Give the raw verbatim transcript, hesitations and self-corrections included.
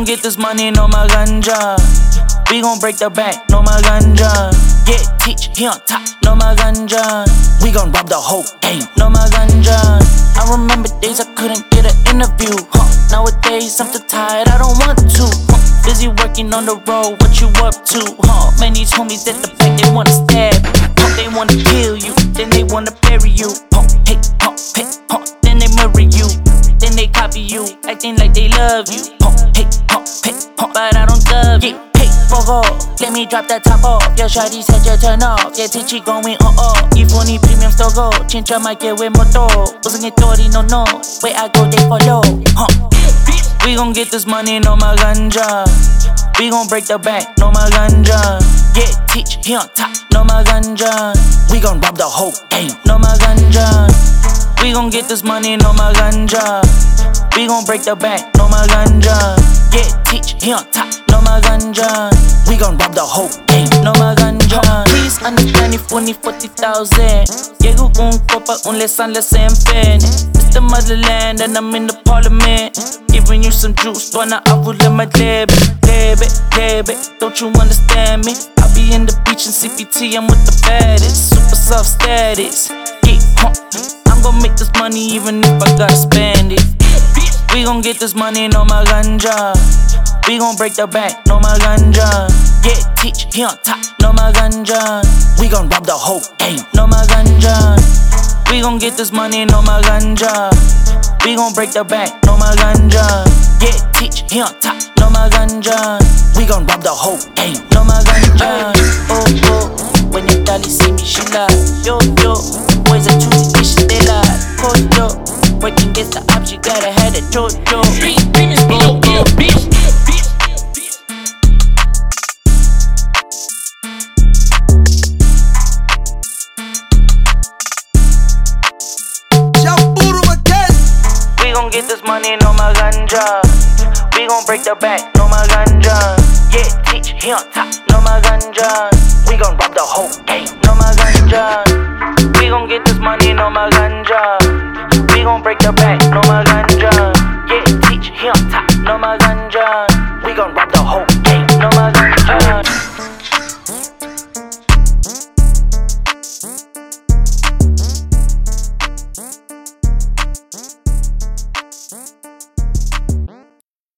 gon' get this money, no my ganja. We gon' break the bank, no my ganja. Yeah, teach, he on top, no my ganja. We gon' rob the whole game, no my ganja. I remember days I couldn't get an interview, huh? Nowadays I'm too tired, I don't want to, huh? Busy working on the road, what you up to, huh? Man, these homies at the back, they wanna stab you, huh? They wanna kill you, then they wanna bury you, huh? Hey, huh, hey, huh, then they marry you, then they copy you, acting like they love you, huh? Hey, huh, hey, huh, but I don't love you. Fuck off, let me drop that top off. Your shawty said you turn off. Yeah, Tichi going on off. If only premium still go. Chincha might get with moto. Wasn't it thought no no. Where I go, they follow. Huh. We gon' get this money, no my ganja. We gon' break the bank, no my ganja. Yeah, teach, he on top, no my ganja. We gon' rob the whole game, no my ganja. We gon' get this money, no my ganja. We gon' break the bank, no my ganja. Yeah, teach, he on top, no my ganja. We gon' rob the whole game, no my ganja. Please understand if only forty thousand. Llego con copa, un lesan les enfene. It's the motherland and I'm in the parliament. Giving you some juice, wanna avule my lebe, lebe, lebe. Don't you understand me? I'll be in the beach in C P T, I'm with the baddest. Super soft status, yeah, huh. I'm gon' make this money even if I gotta spend it. We gon' get this money, no my ganja. We gon' break the bank, no my ganja. Yeah, teach, he on top, no my ganja. We gon' rob the whole game, no my ganja. We gon' get this money, no my ganja. We gon' break the bank, no my ganja. Yeah, teach, he on top, no my ganja. We gon' rob the whole game, no my ganja. Oh, oh, when you dolly see me, she lie. Yo, yo, boys are choosy dishes, they lie. Oh, yo, working against the ops, you gotta have that JoJo. Oh, oh, bitch. We gon' get this money, no my ganja. We gon' break the bank, no my ganja. Yeah, teach, he on top, no my ganja. We gon' rob the whole game, no my ganja. We gon' get this money, no my ganja. We gon' break the bank, no my ganja. Yeah, teach, he on top, no my ganja. We gon' rob the whole game, no my ganja.